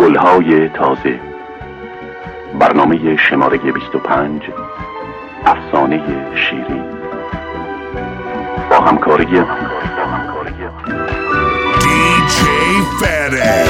گلهای تازه، برنامه شماره 25، افسانه شیرین، با همکاری دیجی فره.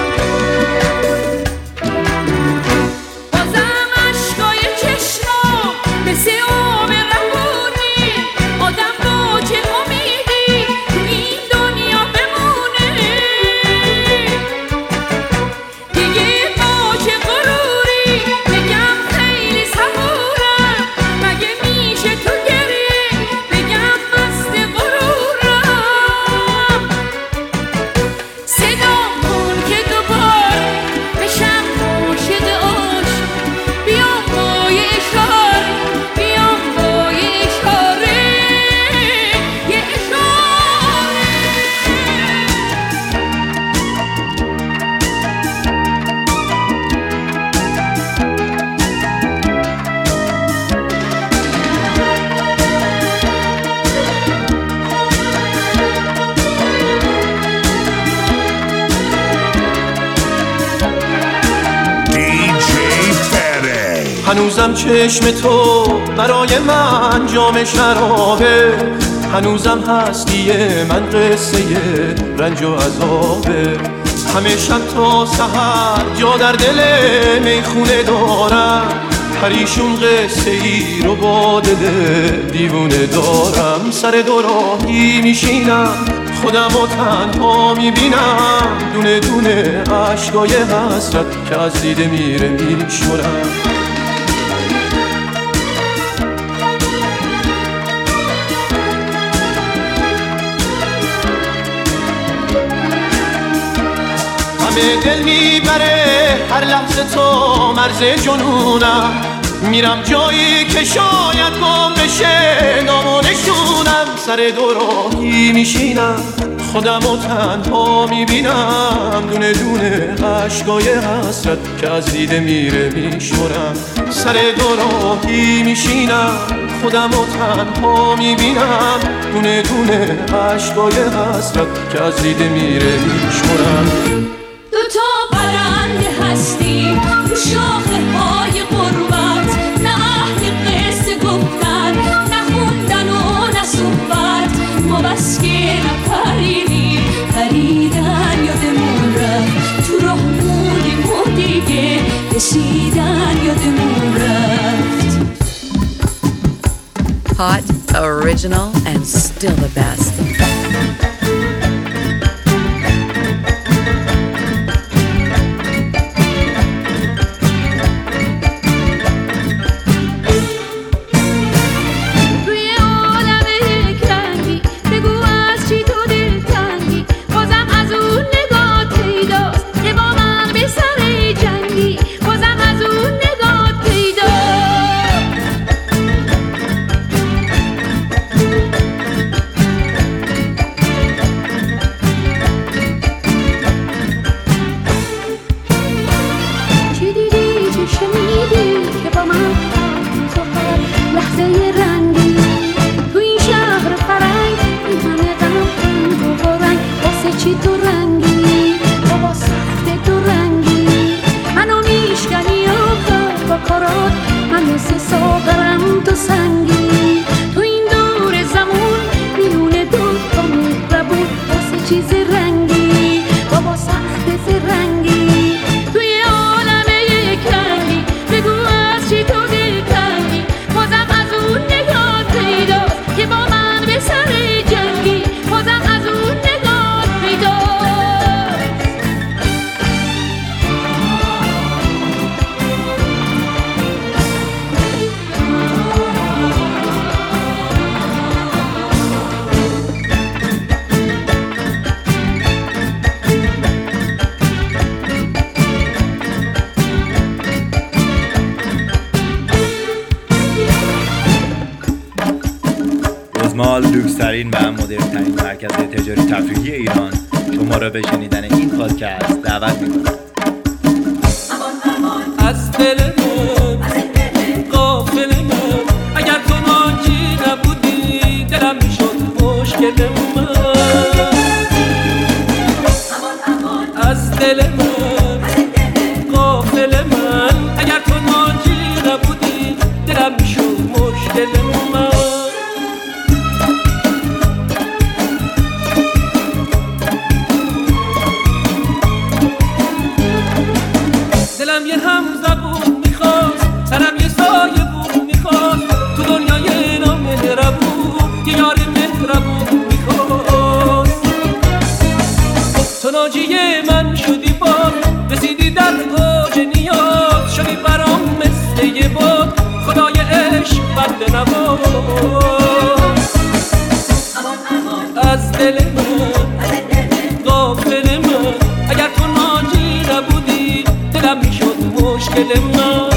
هنوزم چشم تو برای من جام شرابه، هنوزم هستی من قصه رنج و عذابه. همه شب تا سحر جا در دل میخونه دارم، پریشون قصه ای رو با دل دیوونه دارم. سر دوراهی میشینم خودم و تنها میبینم، دونه دونه عشقای حسرت که از دیده میره میشورم. همه دل میبره هر لحظه تو مرز جنونم، میرم جایی که شاید گم بشه نام و نشونم. سر دوراهی میشینم خودم و تنها میبینم، دونه دونه عشقای حسرت که از دیده میره میشورم. سر دوراهی میشینم خودم و تنها میبینم، دونه دونه عشقای حسرت که از دیده میره میشورم. دوتا پرنده هستیم رو شاخه های غربت، نه اهل قصه گفتن نه خوندن و نه صحبت. ما بس که نپریدیم پریدن یادمون رفت، تو راه بودیم و دیگه رسیدن یادمون رفت. Hot, original, and still the best. مال لوکس‌ترین و مدرن‌ترین مرکز تجاری تفریحی ایران شما را به شنیدن این پادکست دعوت می‌کند. از دل من غافل من، اگر تو ناجی نبودی دلم میشد مشکل من. از دل من بند نواز از دل من غافل من اگر تو ناجی نبودی دلم میشد مشکل من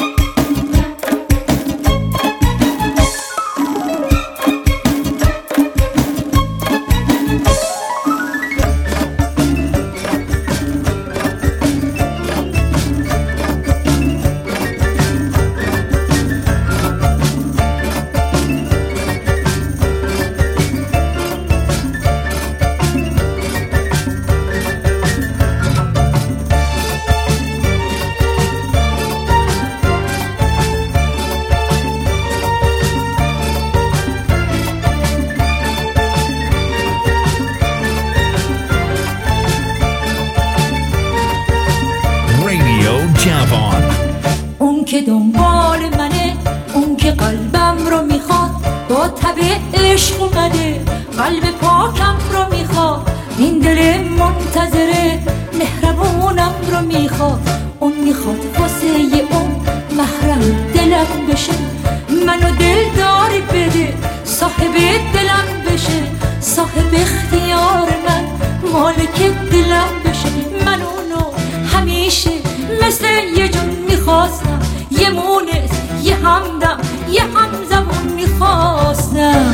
اون که دنبال منه، اون که قلبم رو میخواد، با تب عشق اومده قلب پاکم رو میخواد، این دل منتظره مهربونم رو میخواد، اون میخواد واسه اون محرم دلم بشه، منو دلداری بده صاحب دلم بشه، صاحب اختیار من مالک دلم بشه، من اونو همیشه مثل یه جون میخواستم، یه مونس یه همدم یه همزمون میخواستم.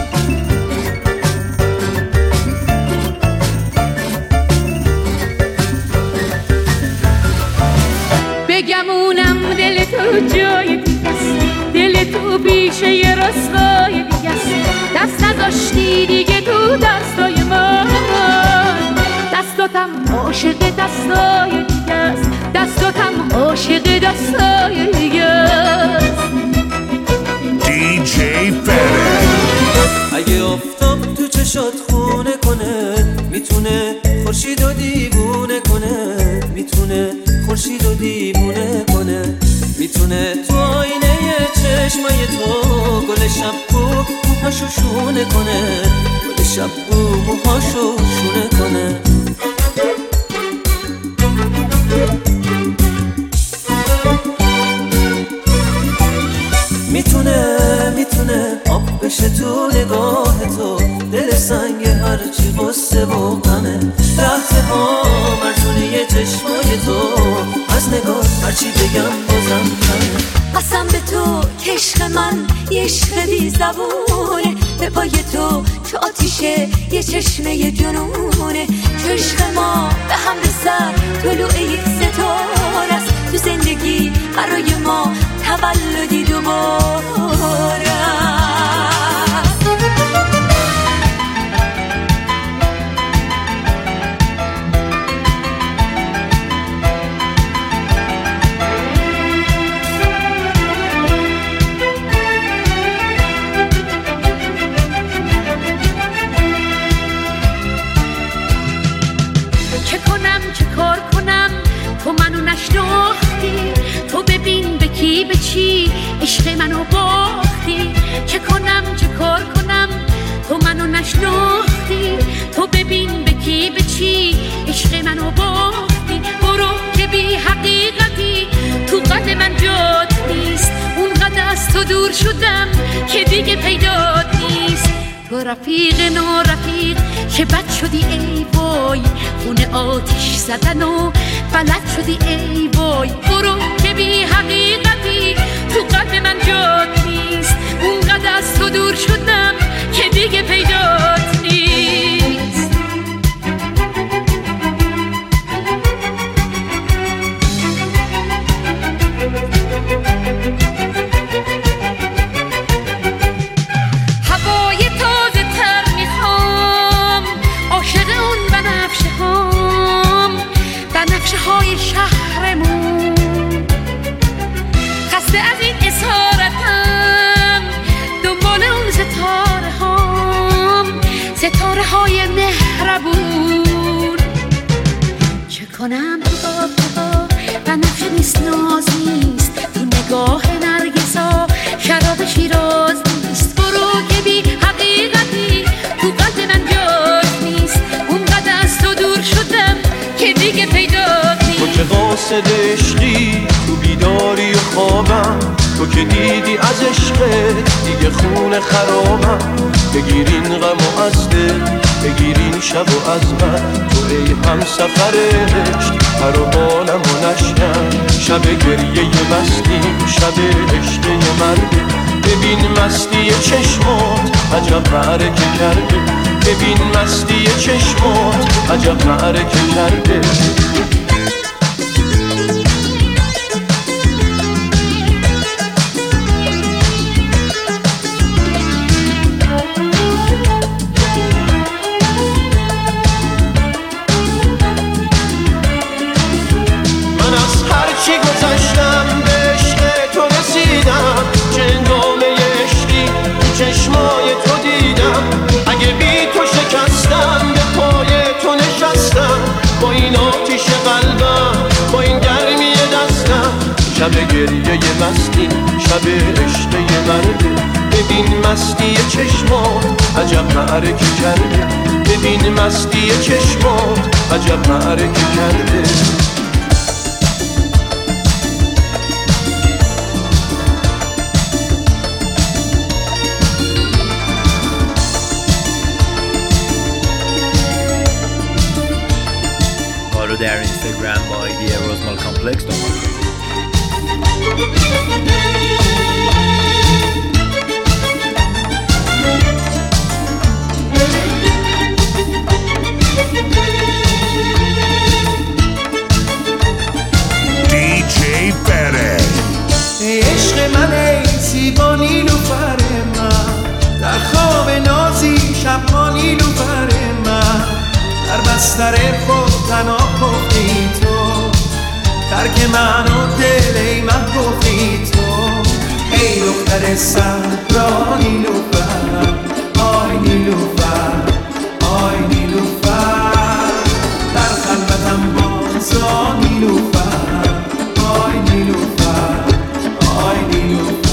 بگمونم دل تو جای دیگست، دل تو بیشه یه رسوای دیگست، دست نذاشتی دیگه تو دستای من، دستاتم عاشق دستای دیگست، دستاتم عاشق دستای دیگست. DJ FedEx. اگه آفتاب تو چشات خونه کنه، میتونه خورشید و دیوونه کنه، میتونه خورشید و دیوونه کنه، میتونه تو آینه چشمای تو گل شبو موهاشو شونه کنه، گل شبو موهاشو شونه کنه. میتونه آب بشه تو نگاه تو، دل سنگ هرچی غصه و غمه، رفته ها مرزونه چشمای تو، از نگاه هرچی بگم بازم کمه. قسم به تو که عشق من یه عشق بی زبونه، به پای تو چه آتیشه یه چشمه جنونه، چه عشق ما به هم رسد طلوع یک ستاره است، تو زندگی برای ما تولدی دوباره. چه کنم چه کار کنم تو منو نشناختی، تو ببین به کی به چی عشق منو باختی، چه کنم چه کار کنم تو منو نشناختی، تو ببین به کی به چی عشق منو باختی، برو که بی حقیقتی تو قد من جات نیست، اونقدر از تو دور شدم که دیگه پیدات نیست، تو رفیق نارفیق که بد شدی ای وای، خونه آتیش زدن و بلد شدی ای وای، برو که بی حقیقتی تو قلب من جات نیست، اونقدر از تو دور شدم که دیگه پیدات نیست. هوای تازه تر میخوام، عاشق اون بنفشه هام، بنفشه های شهرمون، خسته از این اسارتم، دنبال اون ستاره هام، ستاره های مهربون، چه کنم تو آبها بنفشه نیست ناز نیست، تو نگاه نرگسا شراب شیراز نیست، برو که بی حقیقتی تو قلب من جات نیست، اونقدر از تو دور شدم که دیگه پیدات نیست. تو که قاصد عشقی تو بیداری و خوابم، تو که دیدی از عشقت دیگه خون خرابم. بگیرین غم و از دل بگیرین شب و از من، تو ای هم سفر عشق پر و بالم و نشکن. شب گریه مستیم شب عشق مرده، ببین مستی چشمات عجب معرکه کرده. ببین مستی چشمات عجب معرکه کرده. چشمای تو دیدم اگه بی تو شکستم، به پای تو نشستم با این آتیش قلبم با این گرمی دستم. شب گریه مستی شب عشق مرده، ببین مستی چشمات عجب معرکه کرده. ببین مستی چشمات عجب معرکه کرده. در اینستاگرام با آیدی روزمال کامپلکس دنبال کنید. DJ Fede. عشق من ای زیبا نیلوفر من، در خواب نازی شب ما نیلوفر من، در بستر خود تنها گفتی تو، ترک من و دل ای من گفتی تو. ای دختر صحرا نیلوفر، آی نیلوفر آی نیلوفر، در خلوتم بازا نیلوفر، آی نیلوفر آی نیلوفر.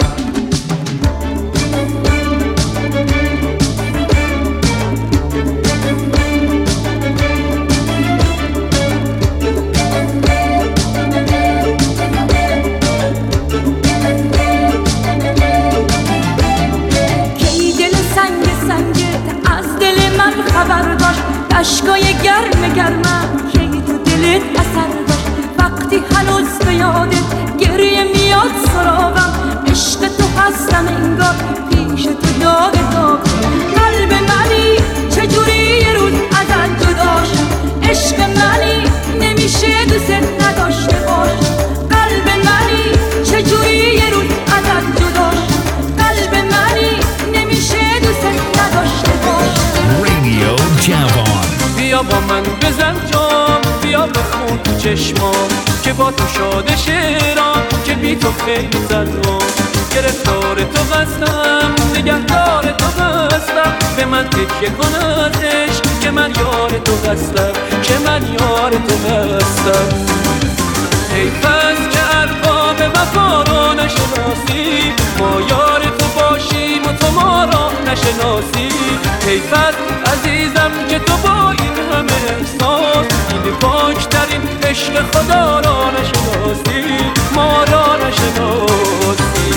عشقای گرم گرمم که تو دلت اثر داشت، وقتی هنوز به یادت گریه میاد سراغم. عشق تو هستم انگار پیش تو داغ داغ، قلب منی چجوری یه روز ازت جدا شد. عشق منی نمیشه دوست نداشته باشم، قلب منی چجوری یه روز ازت جدا شد. قلب منی نمیشه دوست نداشته باشم. رادیو جوان. بیا با من بزن جام، بیا بخون تو چشمام که با تو شاده شیرام، که بی تو خیلی زنم. گرفتار تو هستم نگهدار تو هستم، به من تکیه کن از عشق که من یار تو هستم، که من یار تو هستم. حیف است که ارباب وفا را نشناسی، ما یار تو باشیم و تو ما را نشناسی. حیف است عزیزم که تو با این همه احساس، این پاکترین عشق خدا را نشناسی، ما را نشناسی.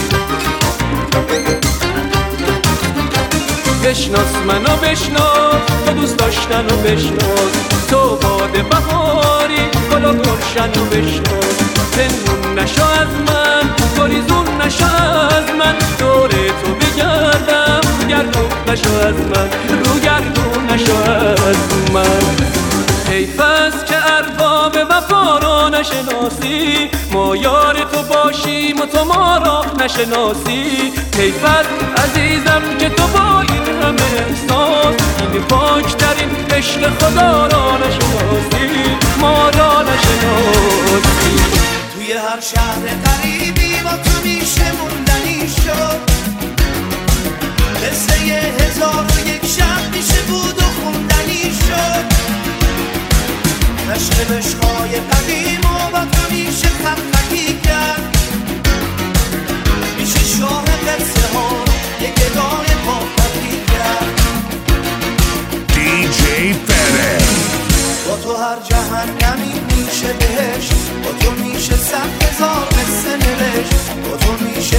بشناس منو بشناس، تو دوست داشتن و بشناس، تو باد بهاری گل و گلشن و بشناس. پنهون نشو از من گریزون نشو از من، دور تو بگردم گردون نشو از من، رو گردون نشو از من. حیف است که ارباب وفا را نشناسی، ما یار تو باشیم و تو ما را نشناسی. حیف است عزیزم که تو با این همه احساس، این پاکترین عشق خدا را نشناسی، ما را نشناسی. توی هر شهر قریبی با تو میشه موندنی شد، قصه 1001 شب میشه بود و خوندنی شد. عشق عشقای قدیم و با تو میشه خطی کرد، میشه شاه قصه ها یک گدای پاپتی کرد. DJ Fede. با تو هر جهنمی میشه بهشت، با تو میشه 100,000 قصه نوشت، با تو میشه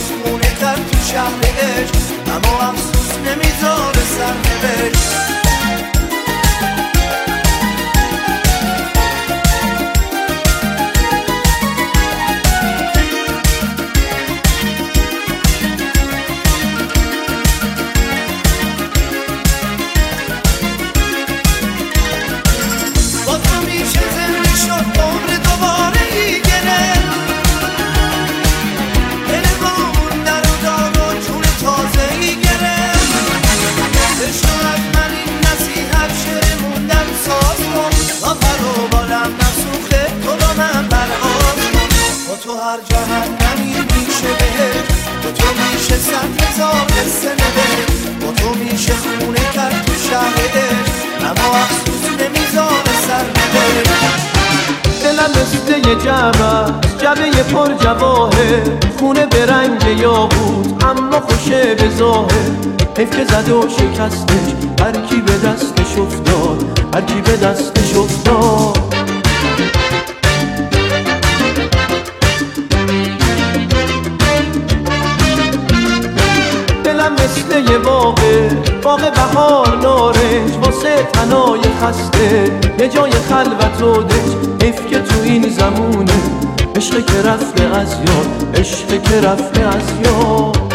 مثل یه جبه پر جواهر، خونه به رنگ یاقوت اما خوشه به ظاهر. حیف که زد و شکستش، هر کی به دستش افتاد، هر کی به دستش افتاد. دلم مثل یه باغ بهار نارنج، واسه تنای خسته یه جای خلوت و دنج. حیف که تو این زمونه عشق که رفته از یاد، عشق که رفته از یاد.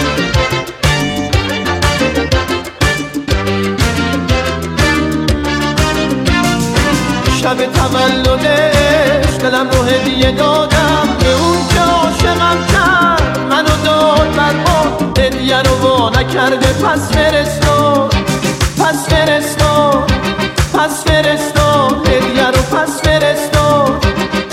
شب تولدش دلم رو هدیه دادم به اون که عاشقم کرد، منو داد برباد، هدیه رو وا نکرده. پس فرستاد، پس فرستاد، پس فرستاد، هدیه رو پس فرستاد.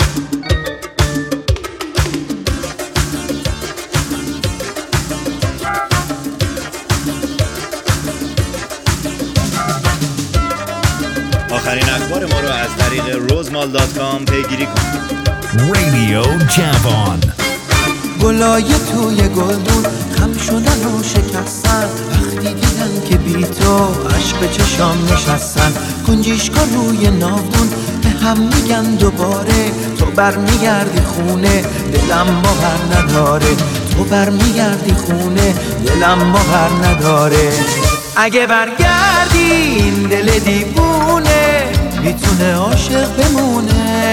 آخرین اخبار ما رو از طریق rozmal.com پیگیری کنید. رادیو جوان. گلای توی گلدون خم شدن و شکستن، وقتی دیدن که بی تو عشق چشام نشستن. کنجیشکا روی ناودون به هم میگن دوباره، تو برمیگردی خونه دلم باور نداره، تو برمیگردی خونه دلم باور نداره. اگه برگردی این دل دیوونه میتونه عاشق بمونه،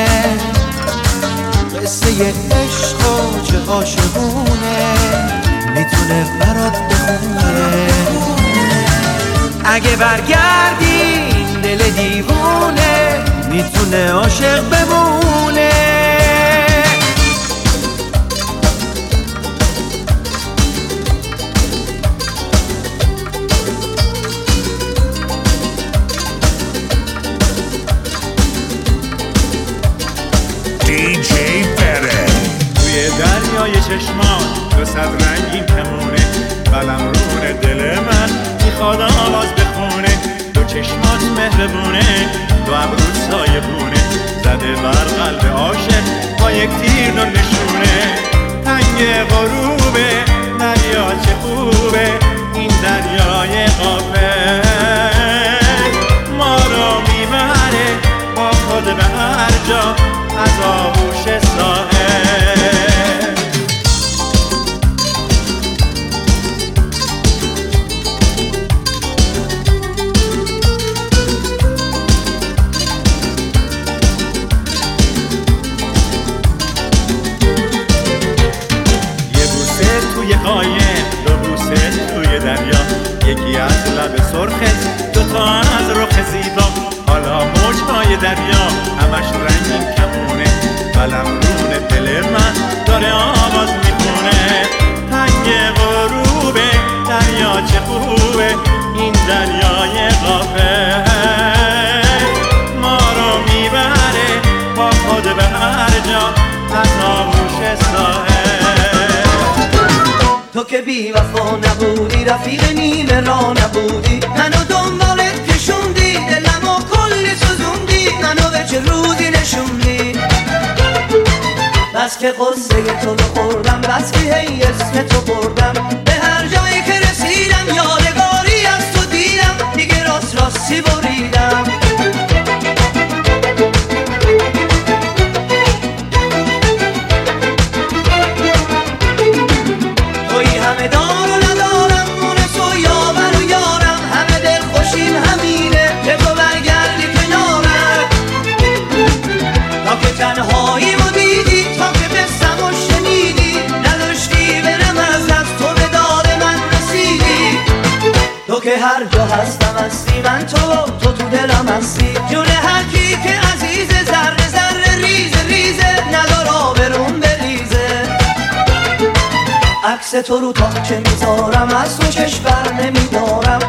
قصه عشق و چه عاشقونه میتونه برات بخونه. اگه برگردی این دل دیوونه میتونه عاشق بمونه. DJ Fede. توی دریای چشمان 200 رنگین کمونه، قلمرون دل من میخواد آواز بخونه. دو چشمات مهربونه، دو ابروت سایبونه، زده بر قلب عاشق با یک تیر نور نشونه. تنگ غروبه دریا چه خوبه، این دریای غافل ما رو میبره با خود به هر جا از آغوش ساحل. یه بوسه توی قایم، دو بوسه توی دریا، یکی از لب سرخت، دوتا از رخ زیبا. حالا موجهای دریا همش رنگین کمونه، قلمرون دل من داره آواز میخونه. تنگ غروبه دریا چه خوبه، این دریای غافل ما رو میبره با خود به هر جا از آغوش ساحل. تو که بی وفا نبودی، رفیق نیمه را نبودی، منو دنبالت کشوندی، دلمو کلی سوزوندی، منو به چه روزی نشوندی. بس که قصه تو رو خوردم، بس که هی اسم تو بردم، به هر جایی که رسیدم یادگاری از تو دیدم، دیگه راست راستی بریدم. توی همه دار و ندارم، مونس و یاور و یارم، همه دل خوشیم همینه که تو برگردی کنارم. تا که تنهایی مو دیدی، تا که بستم و شنیدی، نداشتی برم از دست، تو به داد من رسیدی. تو که هر جا هستم هستی، من تو تو دلم هستی، جون هر کی که عزیزه، ذره ذره ریزه ریزه، ندار آبرون بریزه. عکس تو رو تا چه میذارم، از تو چشم بر نمیدارم،